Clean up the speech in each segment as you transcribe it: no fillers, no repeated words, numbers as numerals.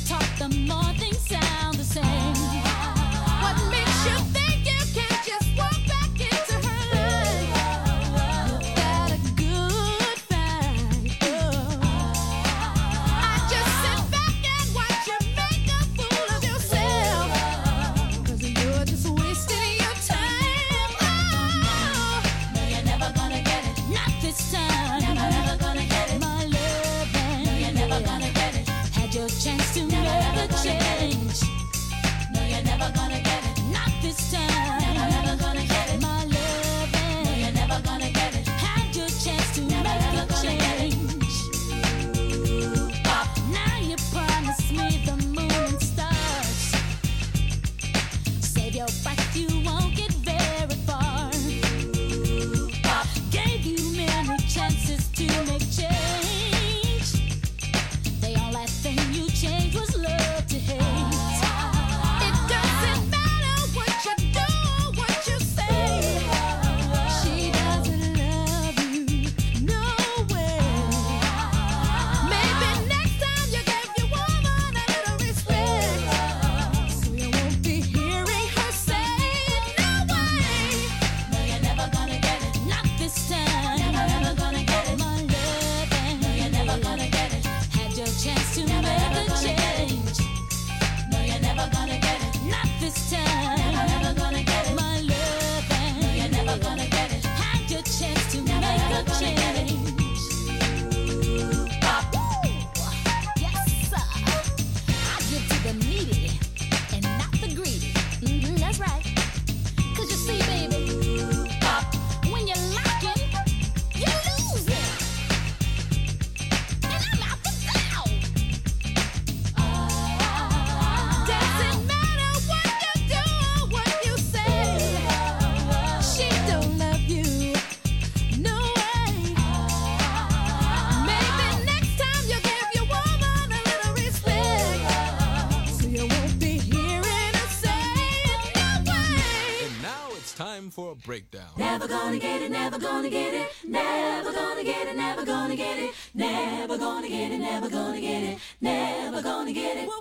Breakdown. Never gonna get it, never gonna get it, never gonna get it, never gonna get it, never gonna get it, never gonna get it, never gonna get it.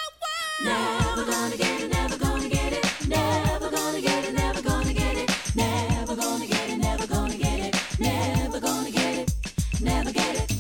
Never gonna get it, never gonna get it, never gonna get it, never gonna get it, never gonna get it, never gonna get it, never gonna get it, never get it.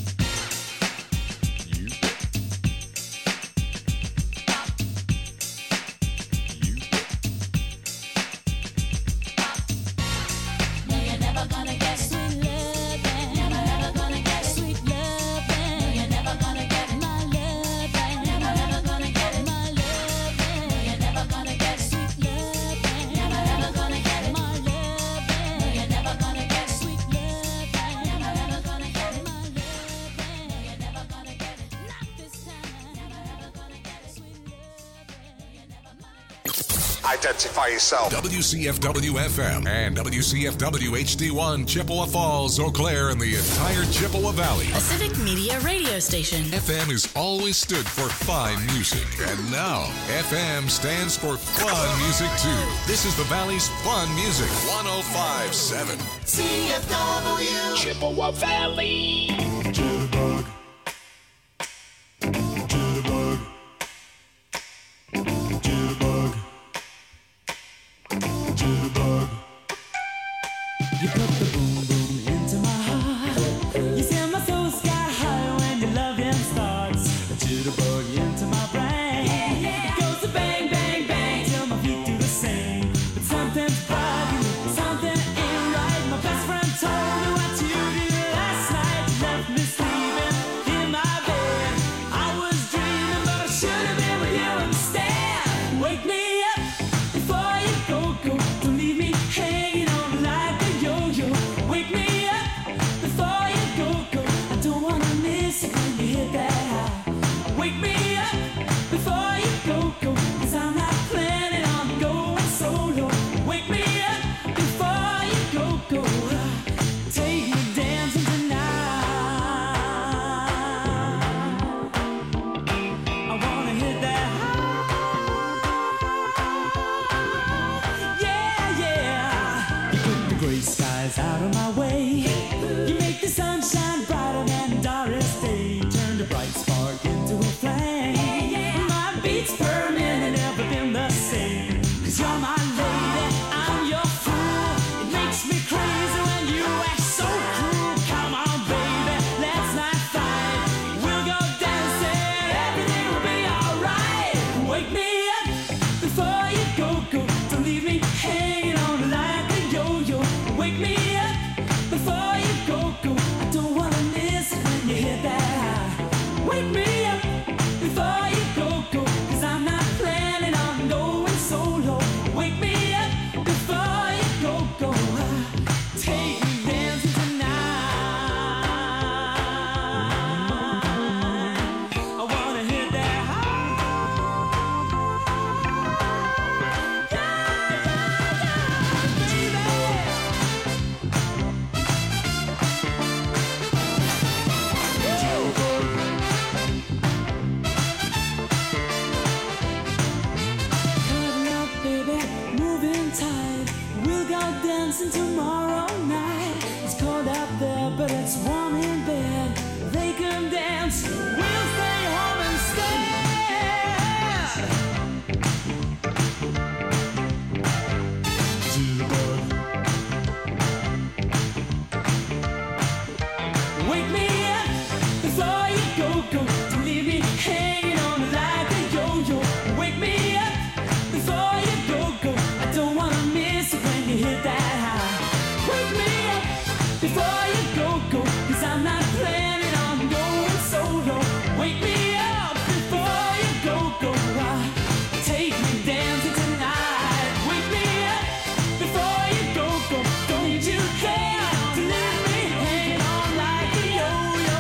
Identify yourself. WCFW FM and WCFW HD1 Chippewa Falls, Eau Claire, and the entire Chippewa Valley. A civic media radio station. FM has always stood for fine music. And now, FM stands for fun music, too. This is the Valley's fun music. 105.7. CFW. Chippewa Valley. Jitterbug. Jitterbug. Jitterbug. Jitterbug. You put the boom boom into my heart. You send my soul sky high when your loving starts. A jitterbug into my brain. It goes to bang bang bang till my feet do the same. But something's bugging, something ain't right. My best friend told me what you did last night. You left me sleeping in my bed. I was dreaming, but I should have been with you instead. Wake me up before you go. Don't leave me hanging on like a yo-yo. Wake me up before you go. I don't wanna miss it when you hit that high. Wake me up before you go. 'Cause I'm not planning on going solo. Wake me up before you go. Take me dancing tonight. I wanna hit that high. It's permanent and never been the same. 'Cause you're my lady, I'm your fool. It makes me crazy when you act so cruel. Come on, baby, let's not fight. We'll go dancing, everything will be alright. Wake me up before you go. Don't leave me hanging on like a yo-yo. Wake me up before you go. I don't wanna miss it when you hit that high. Wake me up before you go. 'Cause I'm not planning on going solo. Wake me up before you go. Take me dancing tonight. I wanna hit that high. Cuddle up, baby, moving tight. We'll go dancing tomorrow night. It's cold out there, but it's warm in bed. They can dance, we'll stay home instead. Jitterbug, Wake me up before you go. Don't leave me hanging on like a yo-yo. Wake me up before you go. I don't wanna miss it when you hit that high. Wake me up before you go. 'Cause I'm not planning on going solo. Wake me up before you go. Take me dancing tonight. Wake me up before you go. Don't you care to leave me hanging on like a yo-yo.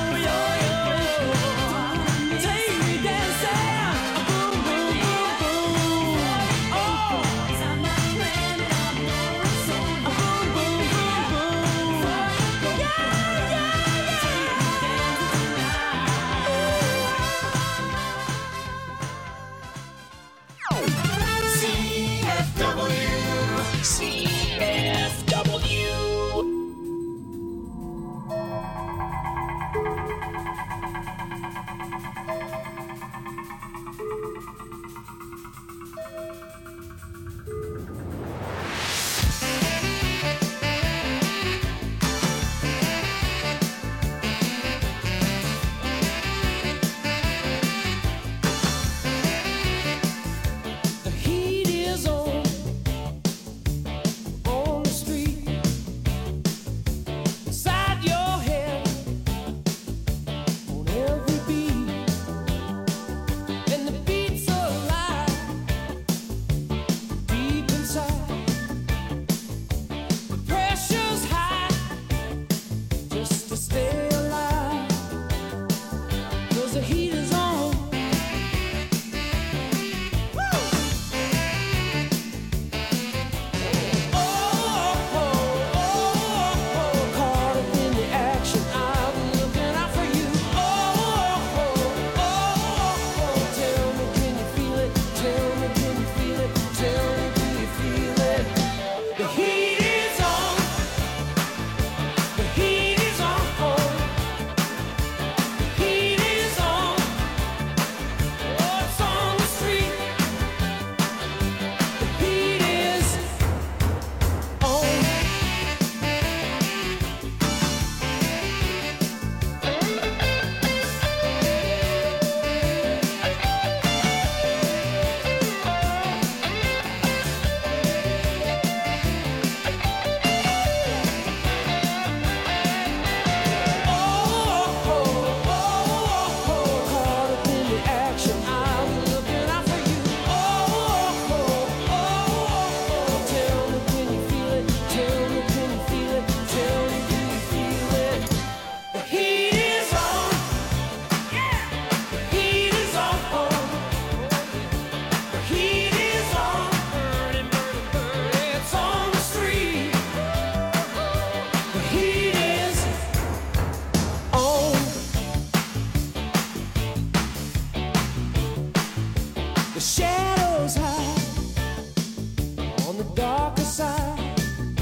Take me dancing, boom, boom, boom, boom. Oh, 'cause I'm not planning on going solo. Boom, boom, boom, boom. Yeah. Take me dancing The heat is on the street, inside your head, on every beat, and the beats alive, deep inside. The pressure's high, just to stay alive, 'cause the heat is on. Caught up in the action, I'm looking out for you. Tell me, can you feel it? Tell me, can you feel it? Tell me, do you feel it? The heat is on. The heat is on. The heat is on. Oh, it's on the street. The heat is on. Caught up in the action, I'm looking out for you. Tell me, can you feel it? Tell me, can you feel it? Tell me, do you feel it? The heat is on. The heat is on. The heat is on. It's on the street. The heat is on. The shadows hide on the darker side.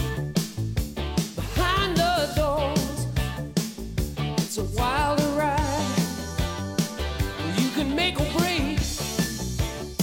Behind the doors, it's a wilder ride. You can make a break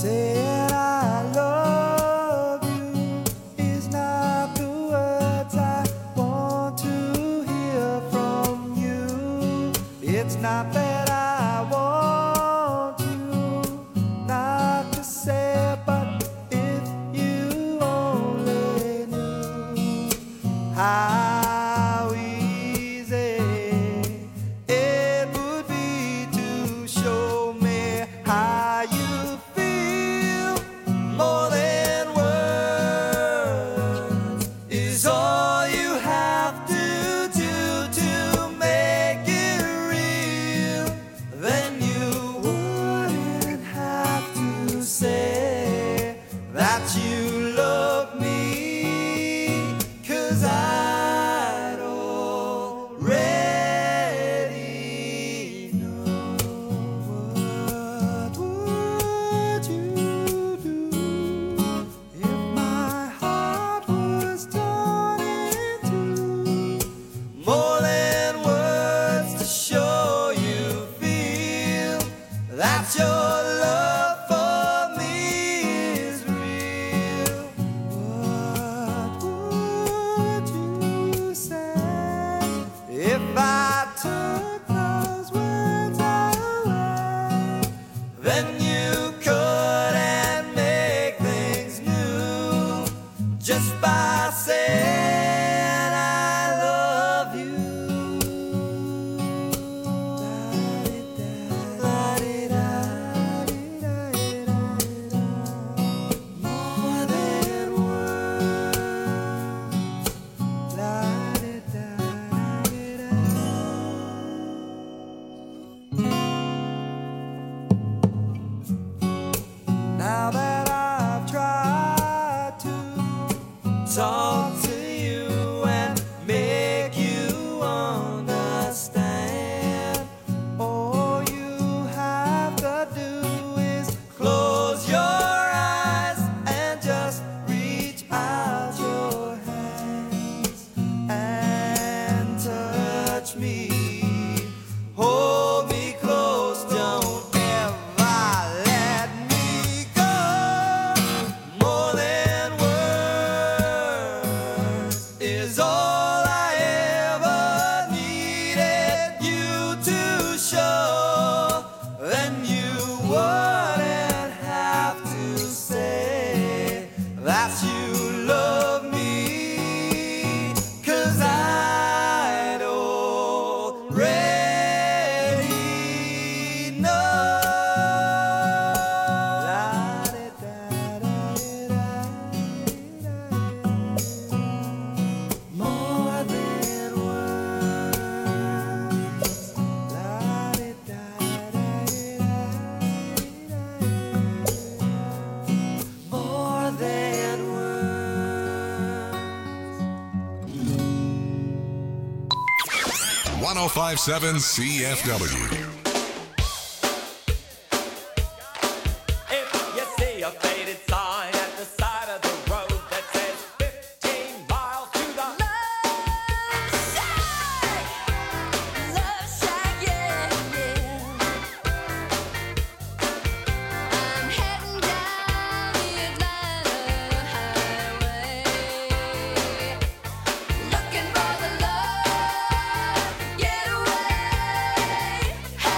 Saying I love you is not the words I want to hear from you. It's not that I want you not to say, but if you only knew how easy it would be to show me how you feel. More than words is all you have to do to make it real. Then you wouldn't have to say that you love me, 'cause I'd already know. What would you do if my heart was torn in two? More than words to show you feel that your love for me is real. What would you say if I took those words away? Then you couldn't make things new just by saying I love you. More than now that I've tried to talk to you and make you understand, all you have to do is close your eyes and just reach out your hands and touch me. Hold me close, don't ever let me go. More than words is all I ever needed you to show. Then you wouldn't have to say that you love me, 'cause I'd already know. More than words. More than words. 1057 CFW. If you see a faded sign at the side of the road that says 15 miles to the Love Shack, yeah, yeah. I'm heading down the Atlanta highway, looking for the love getaway. Hey,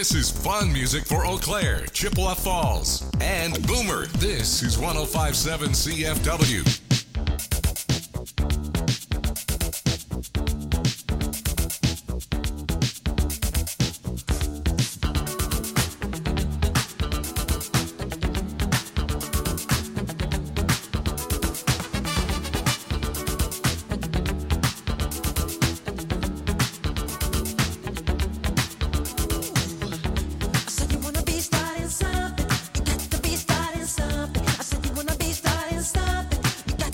This is fun music for Eau Claire, Chippewa Falls, and Boomer. This is 105.7 CFW. Something. You got to be starting something. I said you wanna be starting something. You got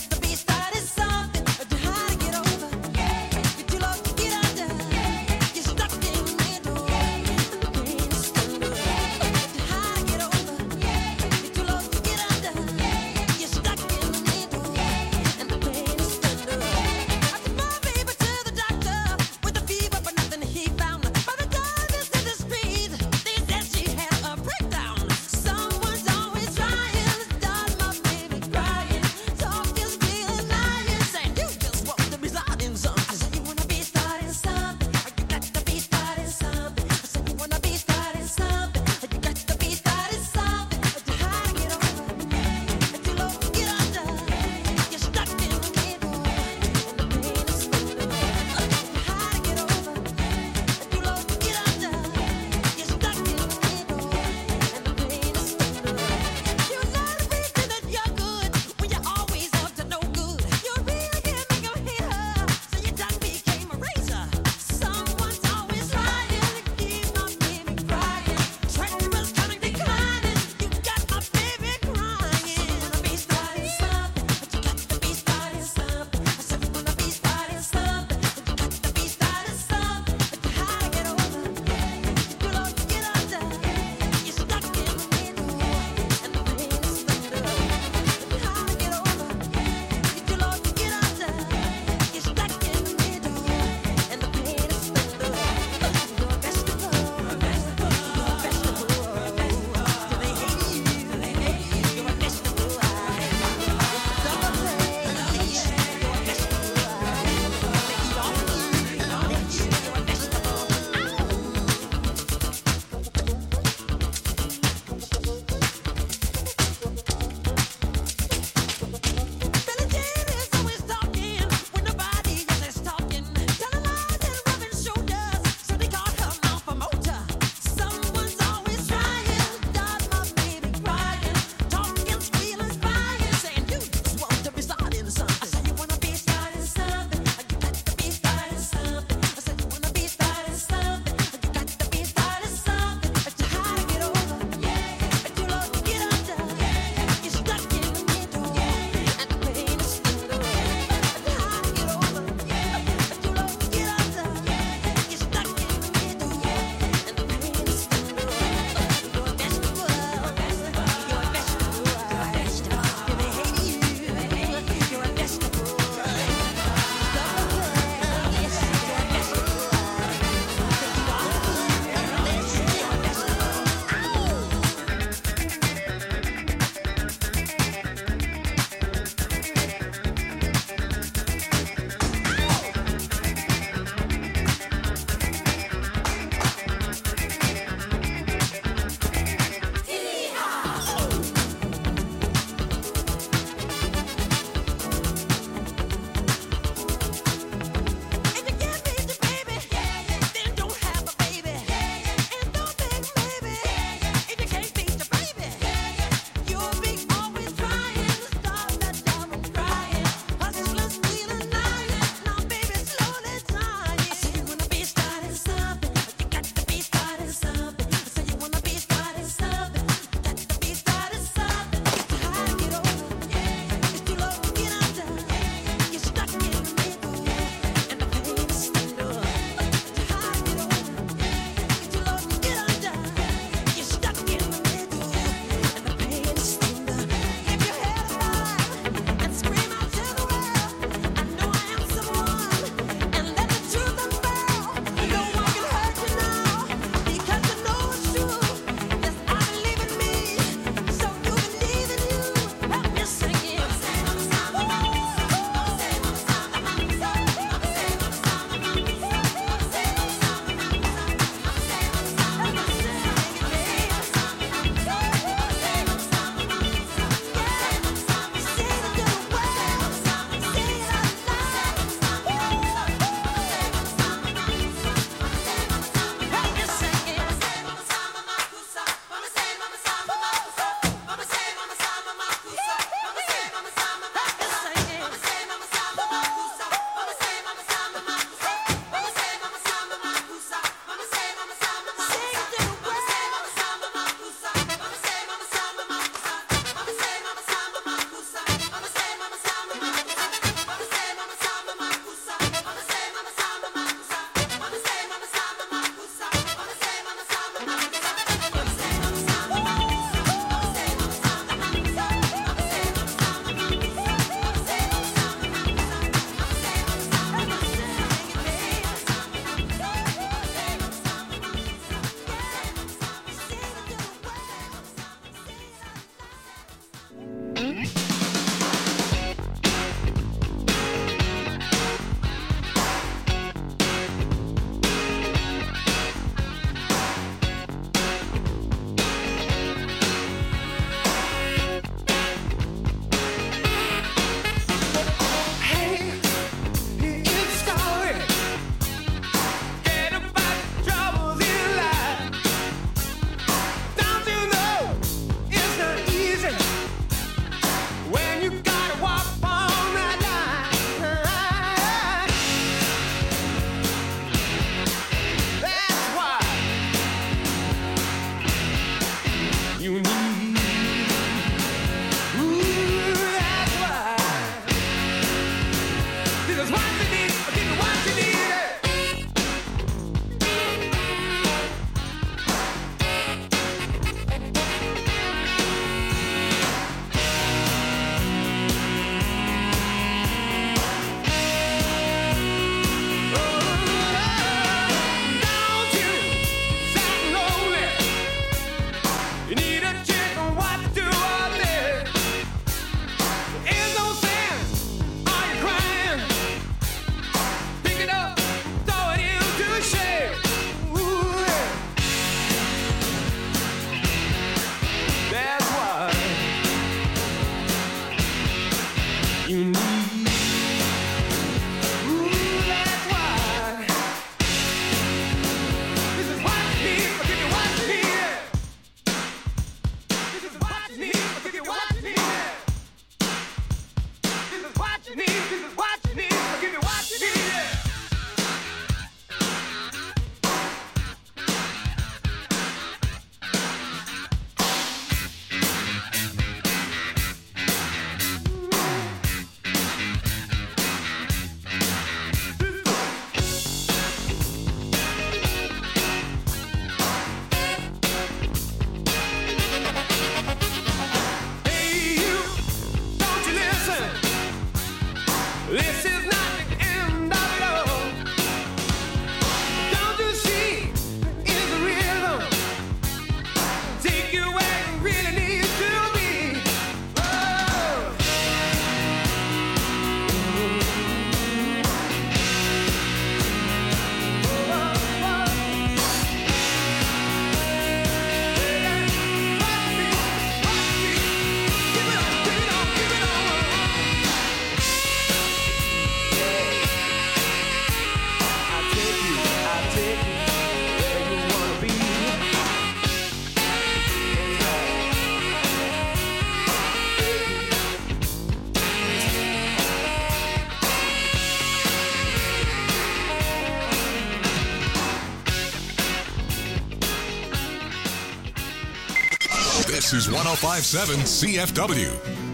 This is 1057 CFW.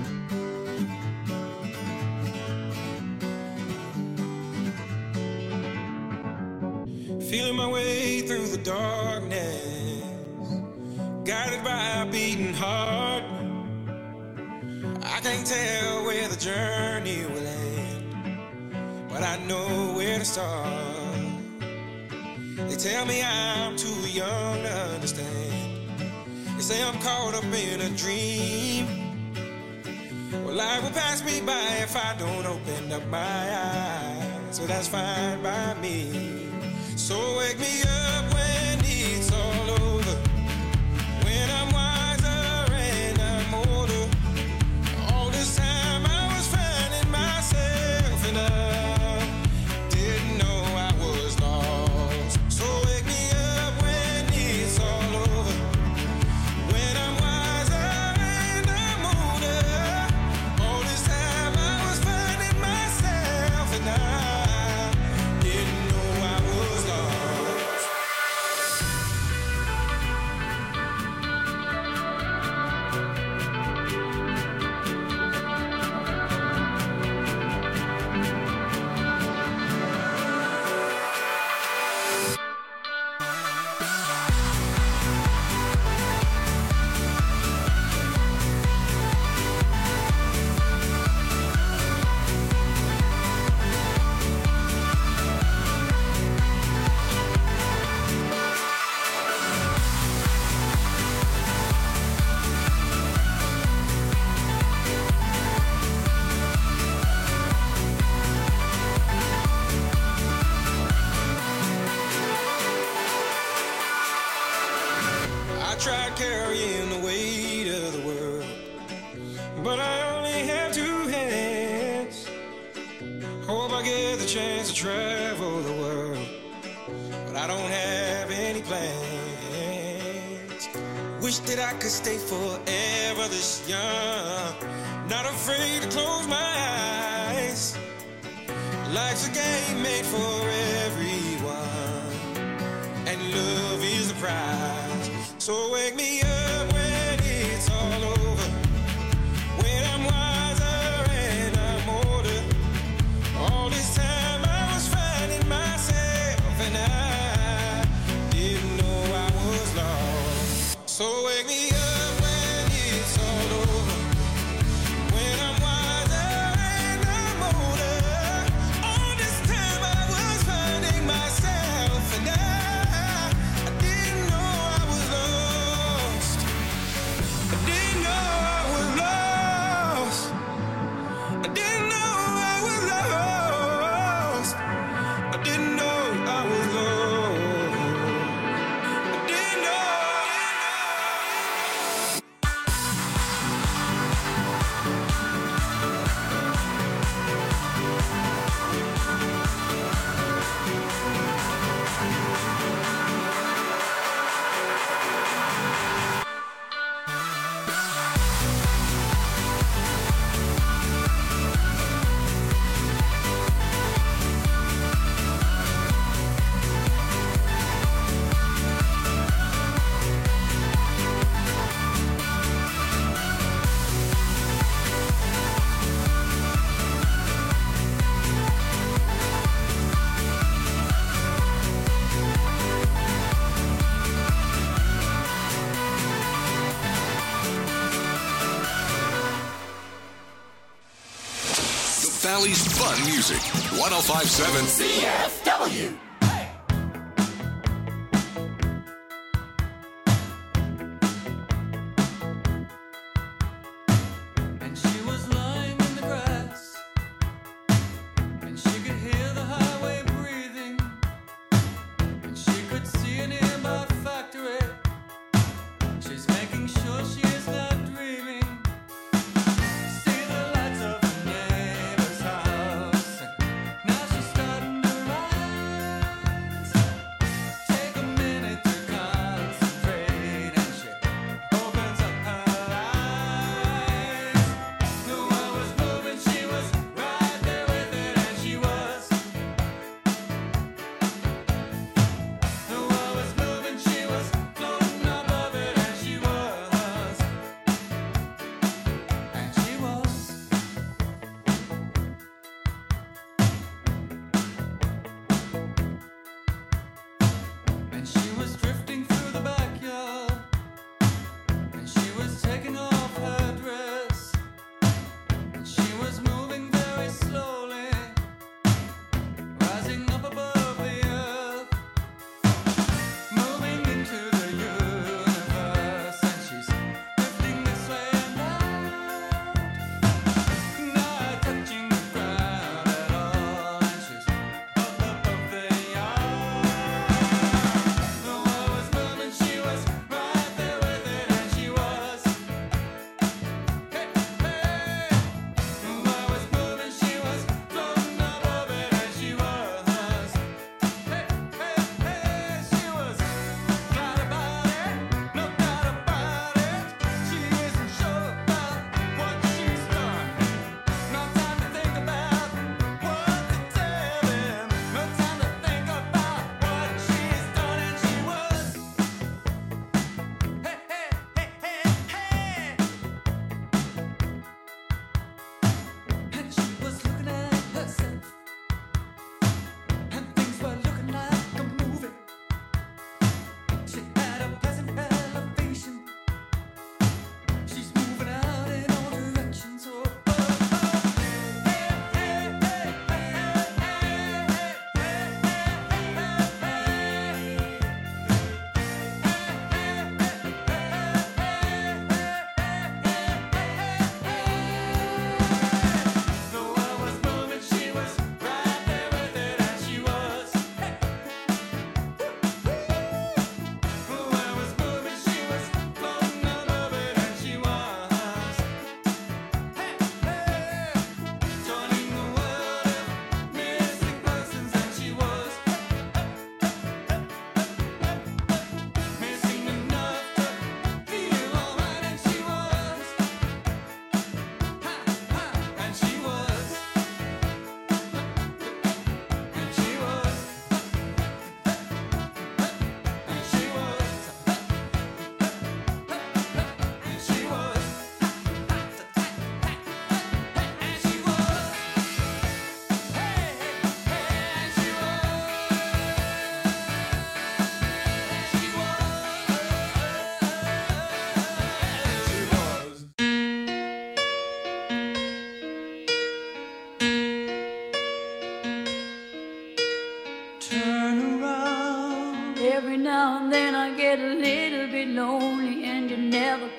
Feeling my way through the darkness, guided by a beating heart. I can't tell where the journey will end, but I know where to start. They tell me I'm too young to understand. They say I'm caught up in a dream. Well, life will pass me by if I don't open up my eyes, so that's fine by me. So wake me up when it's all over, when I'm wiser and I'm older. All this time I was finding myself and I didn't know I was lost. So wake me up when it's all over, when I'm wiser and I'm older. All this time I was finding myself and I didn't know I was lost. I tried carrying the weight of the world, but I only have two hands. Hope I get the chance to travel the world, but I don't have any plans. Wish that I could stay forever this young, not afraid to close my eyes. Life's a game made for everyone, and love is the prize. So wake me up when it's all over, when I'm wiser and I'm older. All this time I was finding myself and I didn't know I was lost. So wake me up when it's all over, when I'm wiser and I'm older. All this time I was finding myself and I didn't know I was lost. I didn't know I was lost. I didn't know I was lost. I didn't know I was lost. I didn't know. The Valley's fun music. 1057 CFW. And she was lying in the grass, and she could hear the highway breathing, and she could see a nearby factory. She's making sure she is not dreaming. See the lights of her neighbor's house. Now she's starting to rise.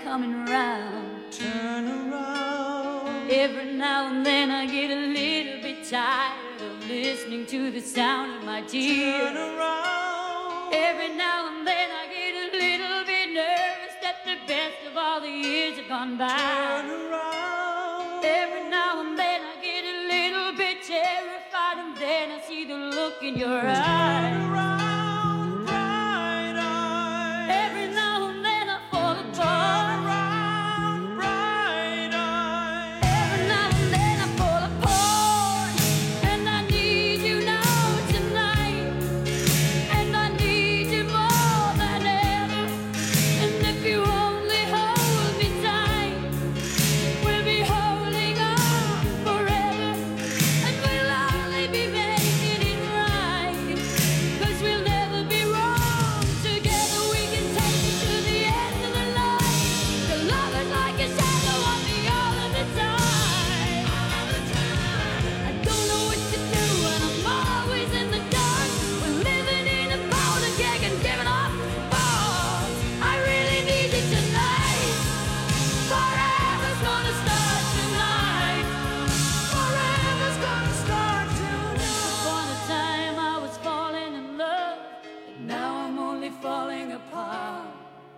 coming round. Turn around. Every now and then I get a little bit tired of listening to the sound of my tears. Turn around. Every now and then I get a little bit nervous that the best of all the years have gone by. Turn around. Every now and then I get a little bit terrified, and then I see the look in your eyes. Turn around, bright eyes. Every now and then I fall Turn apart. around, bright eyes. Every now and then I fall apart, and I need you now tonight, and I need you more than ever. And if you only hold me tight, we'll be holding on forever, and we'll only be making it right, 'cause we'll never be wrong. Together we can take it to the end of the line. Your love is like a shadow on me all of the time. I don't know what to do, and I'm always in the dark. We're living in a powder keg and giving off balls. I really need you tonight. Forever's gonna start tonight. Forever's gonna start tonight. Upon a time I was falling in love, but now I'm only falling apart.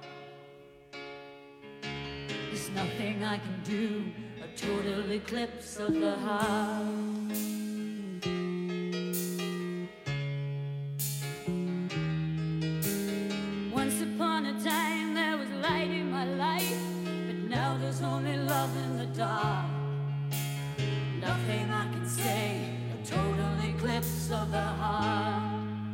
There's nothing I can do, a total eclipse of the heart. Once upon a time there was light in my life, but now there's only love in the dark. Nothing I can say, a total eclipse of the heart.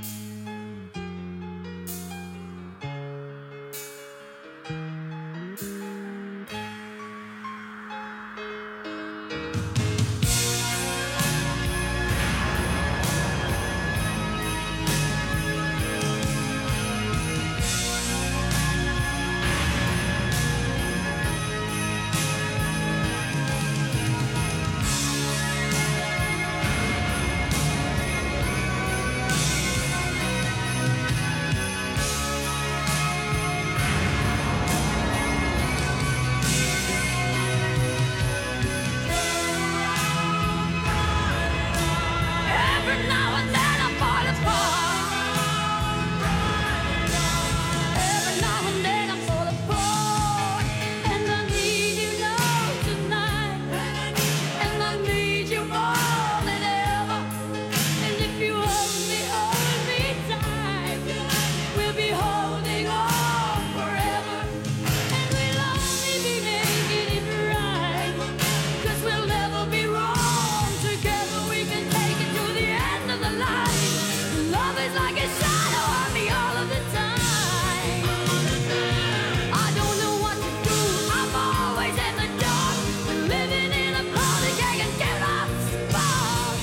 Every now and then I fall apart. Every now and then I fall apart, and I need you now tonight, and I need you more than ever. And if you only hold me tight, we'll be holding on forever, and we'll only be making it right, 'cause we'll never be wrong. Together we can take it to the end of the line. Love is like a shadow on me all of the time. I don't know what to do, I'm always in the dark. We're living in a powder keg and giving off sparks.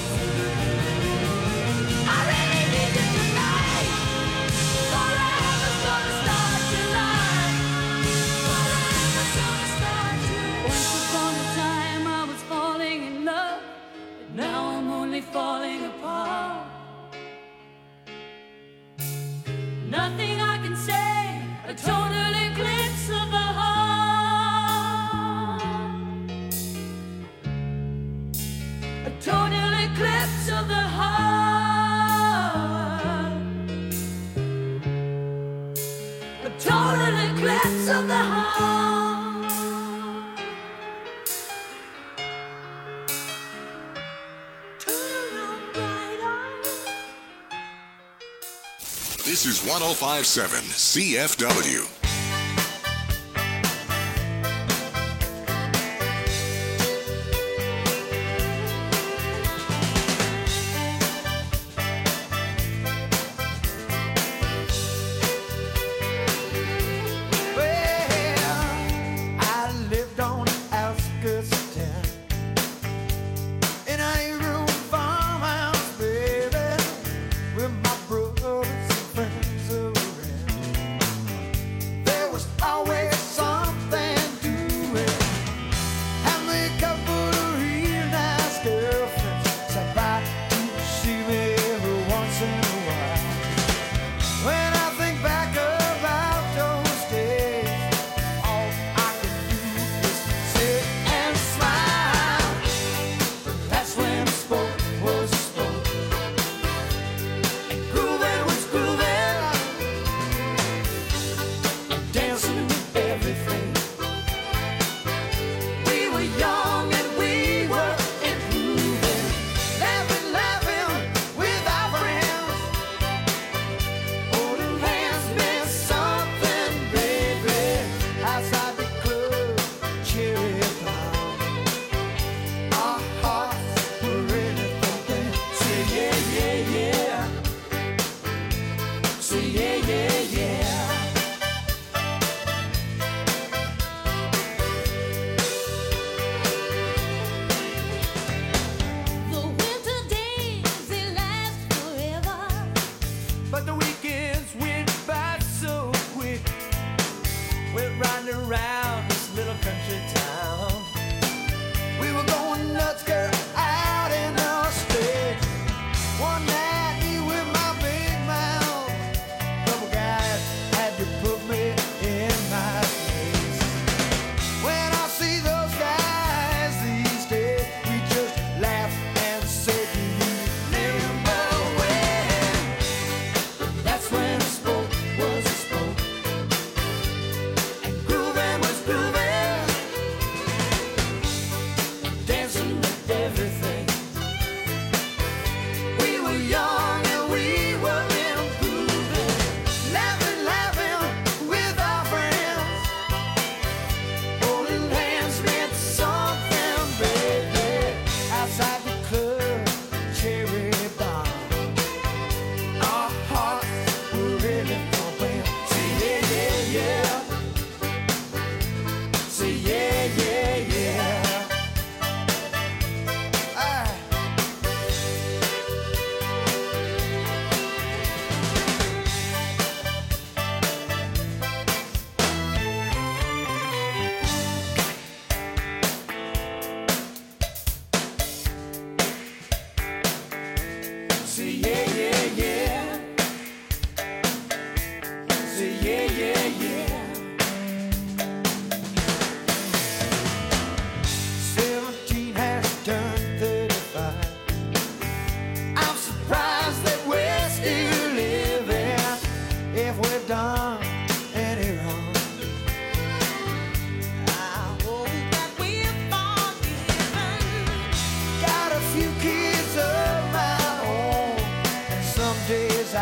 I really need you tonight. Forever's gonna start tonight. Forever's gonna start tonight. Once upon a time I was falling in love, but now I'm only falling apart. Nothing I can say, a total eclipse of the heart. A total eclipse of the heart. A total eclipse of the heart. Turn around, bright eyes. This is 1057 CFW. I lived on the outskirts of town in a eight-room farmhouse, baby, with my brothers and friends around.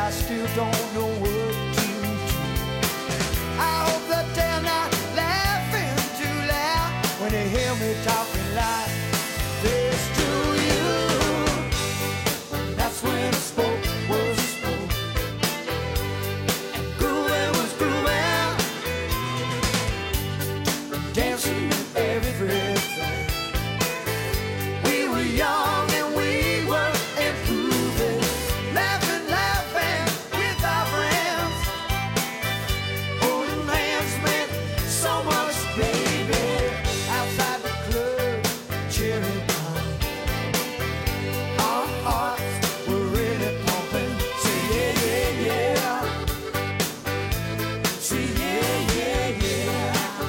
I still don't know what to do. I hope that they're not laughing too loud when they hear me talking like this to you. That's when I spoke was spoke, and grooving was grooving, dancing and everything. We were young and we were improving, laughing with our friends, holding hands meant so much, baby. Outside the club, cheering on, our hearts were really pumping. Say yeah, yeah, yeah. Say yeah, yeah, yeah.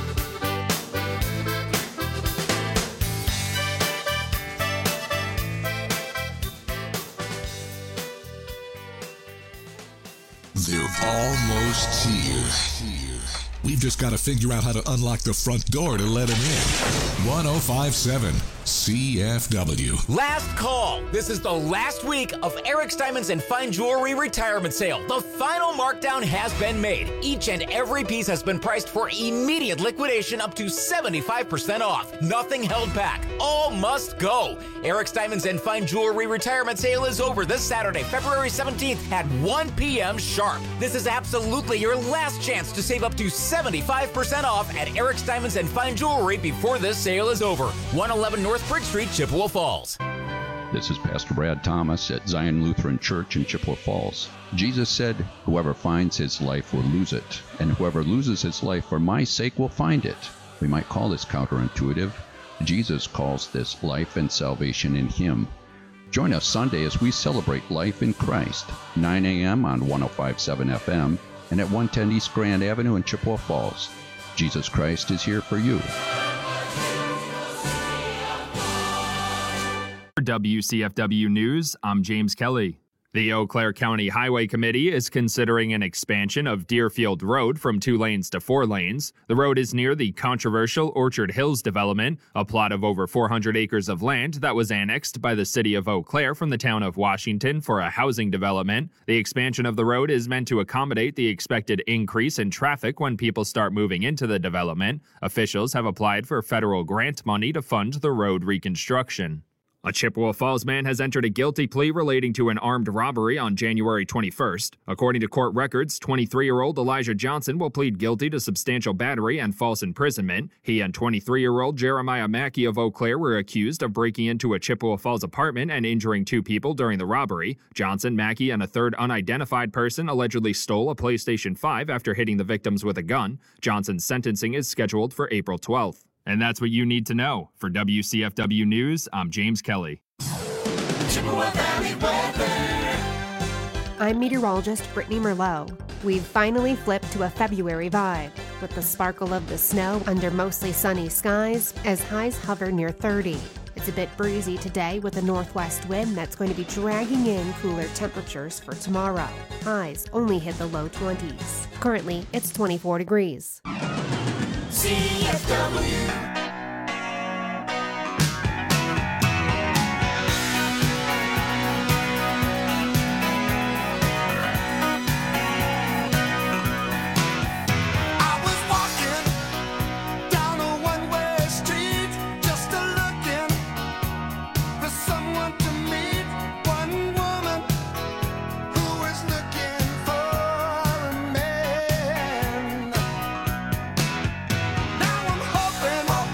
They're almost here. We've just got to figure out how to unlock the front door to let them in. 1057 CFW. Last call. This is the last week of Eric's Diamonds and Fine Jewelry retirement sale. The final markdown has been made. Each and every piece has been priced for immediate liquidation up to 75% off. Nothing held back. All must go. Eric's Diamonds and Fine Jewelry retirement sale is over this Saturday, February 17th at 1 p.m. sharp. This is absolutely your last chance to save up to 75% off at Eric's Diamonds and Fine Jewelry before this sale is over. 111 North Bridge Street, Chippewa Falls. This is Pastor Brad Thomas at Zion Lutheran Church in Chippewa Falls. Jesus said, "Whoever finds his life will lose it, and whoever loses his life for my sake will find it." We might call this counterintuitive. Jesus calls this life and salvation in him. Join us Sunday as we celebrate life in Christ, 9 a.m. on 105.7 FM and at 110 East Grand Avenue in Chippewa Falls. Jesus Christ is here for you. For WCFW News, I'm James Kelly. The Eau Claire County Highway Committee is considering an expansion of Deerfield Road from 2 lanes to 4 lanes. The road is near the controversial Orchard Hills development, a plot of over 400 acres of land that was annexed by the city of Eau Claire from the town of Washington for a housing development. The expansion of the road is meant to accommodate the expected increase in traffic when people start moving into the development. Officials have applied for federal grant money to fund the road reconstruction. A Chippewa Falls man has entered a guilty plea relating to an armed robbery on January 21st. According to court records, 23-year-old Elijah Johnson will plead guilty to substantial battery and false imprisonment. He and 23-year-old Jeremiah Mackey of Eau Claire were accused of breaking into a Chippewa Falls apartment and injuring 2 people during the robbery. Johnson, Mackey, and a third unidentified person allegedly stole a PlayStation 5 after hitting the victims with a gun. Johnson's sentencing is scheduled for April 12th. And that's what you need to know. For WCFW News, I'm James Kelly. Chippewa Valley weather. I'm meteorologist Brittany Merlot. We've finally flipped to a February vibe, with the sparkle of the snow under mostly sunny skies as highs hover near 30. It's a bit breezy today with a northwest wind that's going to be dragging in cooler temperatures for tomorrow. Highs only hit the low 20s. Currently, it's 24 degrees. CFW. Now I'm hoping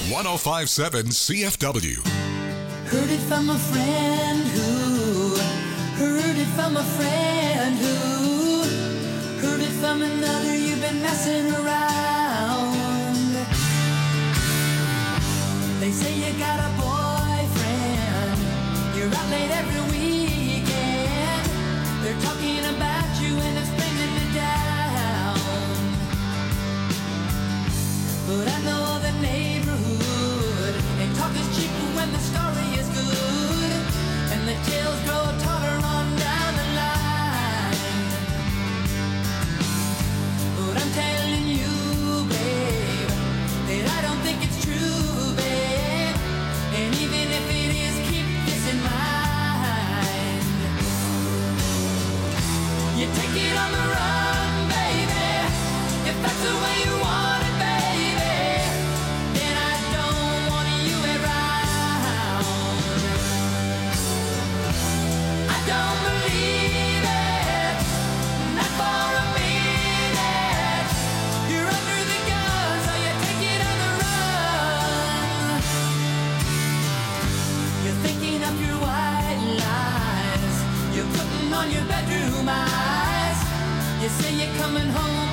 1057 CFW. Heard it from a friend who heard it from a friend who heard it from another. You've been messing around. They say you got a boyfriend. You're out late every weekend. They're talking about you and it's bringing me down. But I know the neighborhood, and talk is cheap when the story is good, and the tales grow taller on down the line. But I'm telling you, babe, that I don't think it's true, babe. And even if it is, keep this in mind. You take it on the run, baby, if that's the way you want it, baby. Then I don't want you around. I don't believe it, not for a minute. You're under the gun, so you take it on the run. You're thinking of your white lies. You're putting on your bedroom eyes. You say you're coming home